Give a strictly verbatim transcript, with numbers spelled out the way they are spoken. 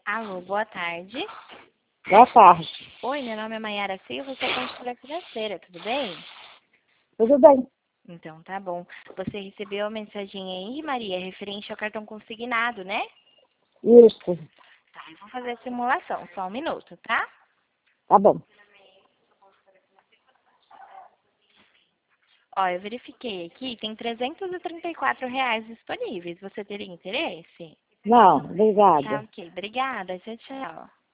Alô, boa tarde. Boa tarde. Oi, meu nome é Maiara Silva, sou consultora financeira, tudo bem? Tudo bem? Então, tá bom. Você recebeu a mensagem aí, Maria, referente ao cartão consignado, né? Isso. Tá, eu vou fazer a simulação, só um minuto, tá? Tá bom. Ó, eu verifiquei aqui, tem trezentos e trinta e quatro reais disponíveis. Você teria interesse? Não, Tá, obrigada. ok. Obrigada. Tchau, tchau.